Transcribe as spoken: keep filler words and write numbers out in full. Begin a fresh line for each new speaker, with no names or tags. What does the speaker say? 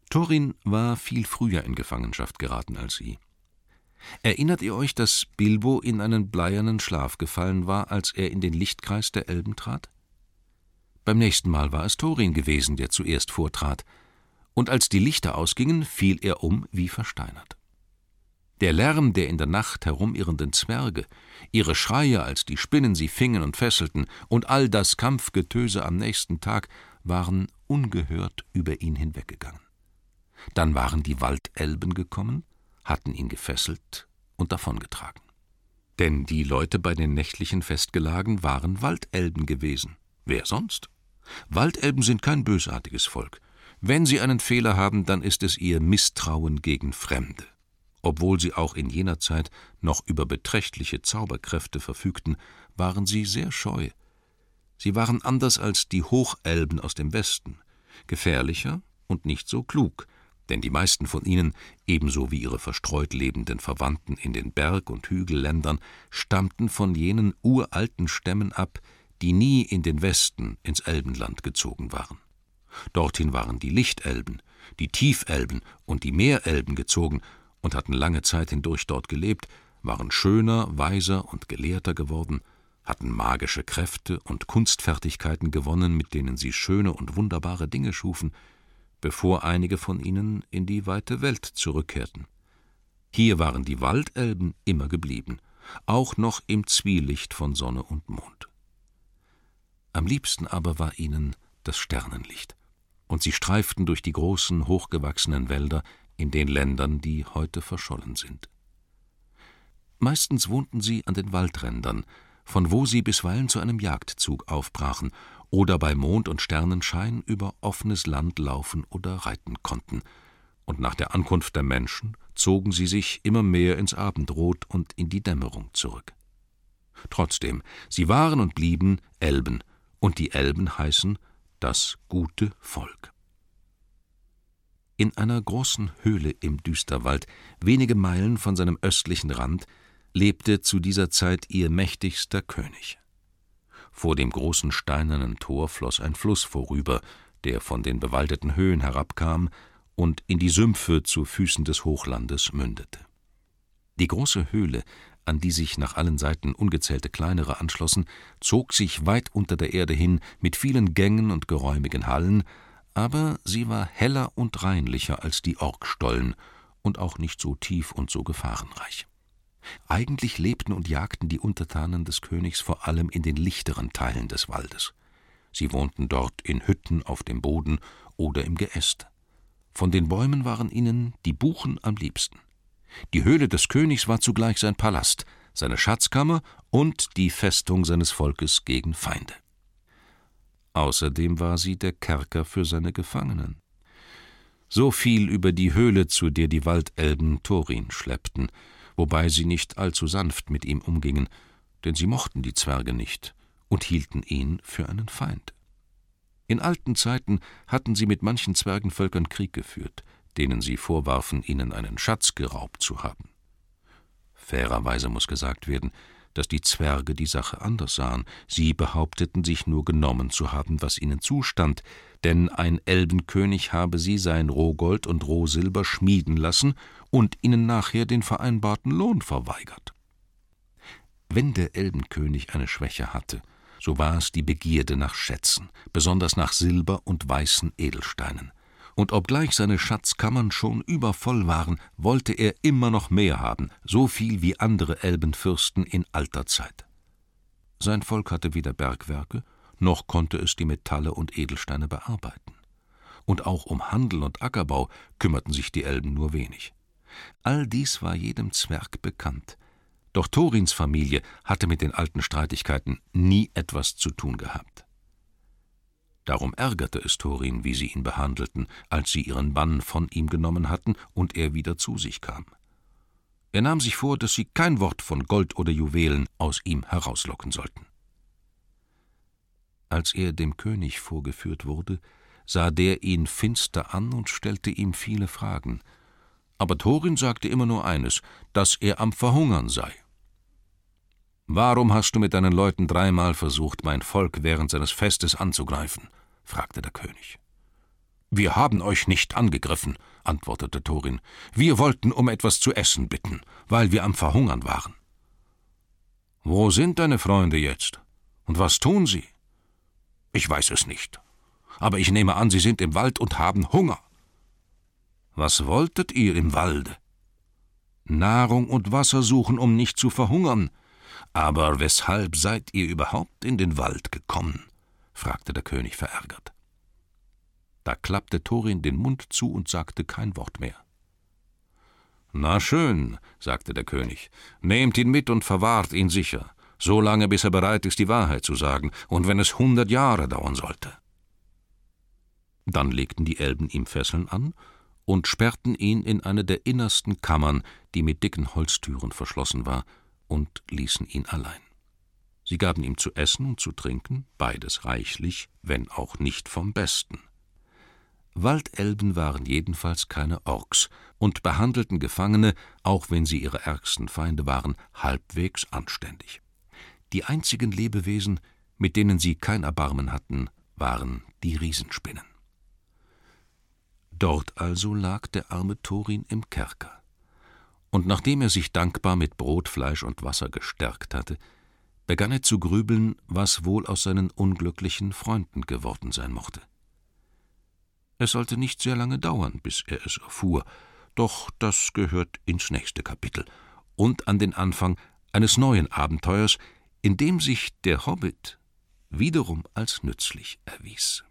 Thorin war viel früher in Gefangenschaft geraten als sie. Erinnert ihr euch, dass Bilbo in einen bleiernen Schlaf gefallen war, als er in den Lichtkreis der Elben trat? Beim nächsten Mal war es Thorin gewesen, der zuerst vortrat, und als die Lichter ausgingen, fiel er um wie versteinert. Der Lärm der in der Nacht herumirrenden Zwerge, ihre Schreie, als die Spinnen sie fingen und fesselten, und all das Kampfgetöse am nächsten Tag waren ungehört über ihn hinweggegangen. Dann waren die Waldelben gekommen, hatten ihn gefesselt und davongetragen. Denn die Leute bei den nächtlichen Festgelagen waren Waldelben gewesen. Wer sonst? Waldelben sind kein bösartiges Volk. Wenn sie einen Fehler haben, dann ist es ihr Misstrauen gegen Fremde. Obwohl sie auch in jener Zeit noch über beträchtliche Zauberkräfte verfügten, waren sie sehr scheu. Sie waren anders als die Hochelben aus dem Westen, gefährlicher und nicht so klug, denn die meisten von ihnen, ebenso wie ihre verstreut lebenden Verwandten in den Berg- und Hügelländern, stammten von jenen uralten Stämmen ab, die nie in den Westen, ins Elbenland gezogen waren. Dorthin waren die Lichtelben, die Tiefelben und die Meerelben gezogen und hatten lange Zeit hindurch dort gelebt, waren schöner, weiser und gelehrter geworden, hatten magische Kräfte und Kunstfertigkeiten gewonnen, mit denen sie schöne und wunderbare Dinge schufen, bevor einige von ihnen in die weite Welt zurückkehrten. Hier waren die Waldelben immer geblieben, auch noch im Zwielicht von Sonne und Mond. Am liebsten aber war ihnen das Sternenlicht, und sie streiften durch die großen, hochgewachsenen Wälder in den Ländern, die heute verschollen sind. Meistens wohnten sie an den Waldrändern, von wo sie bisweilen zu einem Jagdzug aufbrachen oder bei Mond- und Sternenschein über offenes Land laufen oder reiten konnten, und nach der Ankunft der Menschen zogen sie sich immer mehr ins Abendrot und in die Dämmerung zurück. Trotzdem, sie waren und blieben Elben, und die Elben heißen das gute Volk. In einer großen Höhle im Düsterwald, wenige Meilen von seinem östlichen Rand, lebte zu dieser Zeit ihr mächtigster König. Vor dem großen steinernen Tor floss ein Fluss vorüber, der von den bewaldeten Höhen herabkam und in die Sümpfe zu Füßen des Hochlandes mündete. Die große Höhle, an die sich nach allen Seiten ungezählte kleinere anschlossen, zog sich weit unter der Erde hin mit vielen Gängen und geräumigen Hallen, aber sie war heller und reinlicher als die Orkstollen und auch nicht so tief und so gefahrenreich. Eigentlich lebten und jagten die Untertanen des Königs vor allem in den lichteren Teilen des Waldes. Sie wohnten dort in Hütten auf dem Boden oder im Geäst. Von den Bäumen waren ihnen die Buchen am liebsten. Die Höhle des Königs war zugleich sein Palast, seine Schatzkammer und die Festung seines Volkes gegen Feinde. Außerdem war sie der Kerker für seine Gefangenen. So viel über die Höhle, zu der die Waldelben Thorin schleppten, wobei sie nicht allzu sanft mit ihm umgingen, denn sie mochten die Zwerge nicht und hielten ihn für einen Feind. In alten Zeiten hatten sie mit manchen Zwergenvölkern Krieg geführt, denen sie vorwarfen, ihnen einen Schatz geraubt zu haben. Fairerweise muss gesagt werden, dass die Zwerge die Sache anders sahen. Sie behaupteten, sich nur genommen zu haben, was ihnen zustand, denn ein Elbenkönig habe sie sein Rohgold und Rohsilber schmieden lassen und ihnen nachher den vereinbarten Lohn verweigert. Wenn der Elbenkönig eine Schwäche hatte, so war es die Begierde nach Schätzen, besonders nach Silber und weißen Edelsteinen. Und obgleich seine Schatzkammern schon übervoll waren, wollte er immer noch mehr haben, so viel wie andere Elbenfürsten in alter Zeit. Sein Volk hatte weder Bergwerke, noch konnte es die Metalle und Edelsteine bearbeiten. Und auch um Handel und Ackerbau kümmerten sich die Elben nur wenig. All dies war jedem Zwerg bekannt. Doch Thorins Familie hatte mit den alten Streitigkeiten nie etwas zu tun gehabt. Darum ärgerte es Thorin, wie sie ihn behandelten, als sie ihren Bann von ihm genommen hatten und er wieder zu sich kam. Er nahm sich vor, dass sie kein Wort von Gold oder Juwelen aus ihm herauslocken sollten. Als er dem König vorgeführt wurde, sah der ihn finster an und stellte ihm viele Fragen. Aber Thorin sagte immer nur eines, dass er am Verhungern sei. »Warum hast du mit deinen Leuten dreimal versucht, mein Volk während seines Festes anzugreifen?« fragte der König. »Wir haben euch nicht angegriffen«, antwortete Thorin. »Wir wollten um etwas zu essen bitten, weil wir am Verhungern waren.« »Wo sind deine Freunde jetzt? Und was tun sie?« »Ich weiß es nicht. Aber ich nehme an, sie sind im Wald und haben Hunger.« »Was wolltet ihr im Walde?« »Nahrung und Wasser suchen, um nicht zu verhungern. Aber weshalb seid ihr überhaupt in den Wald gekommen?« fragte der König verärgert. Da klappte Thorin den Mund zu und sagte kein Wort mehr. »Na schön«, sagte der König, »nehmt ihn mit und verwahrt ihn sicher, so lange, bis er bereit ist, die Wahrheit zu sagen, und wenn es hundert Jahre dauern sollte.« Dann legten die Elben ihm Fesseln an und sperrten ihn in eine der innersten Kammern, die mit dicken Holztüren verschlossen war, und ließen ihn allein. Sie gaben ihm zu essen und zu trinken, beides reichlich, wenn auch nicht vom Besten. Waldelben waren jedenfalls keine Orks und behandelten Gefangene, auch wenn sie ihre ärgsten Feinde waren, halbwegs anständig. Die einzigen Lebewesen, mit denen sie kein Erbarmen hatten, waren die Riesenspinnen. Dort also lag der arme Thorin im Kerker. Und nachdem er sich dankbar mit Brot, Fleisch und Wasser gestärkt hatte, begann er zu grübeln, was wohl aus seinen unglücklichen Freunden geworden sein mochte. Es sollte nicht sehr lange dauern, bis er es erfuhr, doch das gehört ins nächste Kapitel und an den Anfang eines neuen Abenteuers, in dem sich der Hobbit wiederum als nützlich erwies.